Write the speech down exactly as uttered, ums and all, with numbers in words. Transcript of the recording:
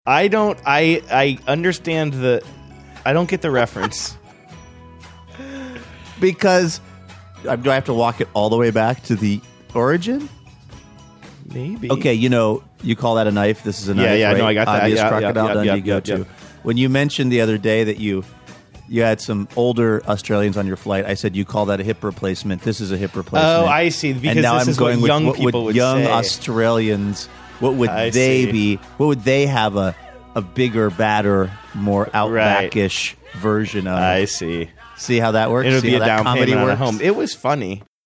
I don't. I I understand the. I don't get the reference. Because uh, do I have to walk it all the way back to the origin? Maybe. Okay, you know, you call that a knife. This is a knife. Yeah, yeah, right? no, I got that. Obvious Yeah, crocodile. yeah, Then yeah, you go yeah, to yeah. when you mentioned the other day that you you had some older Australians on your flight. I said you call that a hip replacement. This is a hip replacement. Oh, I see. Because and now this I'm is going what young with what people would would young say. Australians. What would I they see. be? What would they have a a bigger, badder, more outbackish version of? I see. See how that works? It would See be how a that down comedy payment on a works? home. It was funny.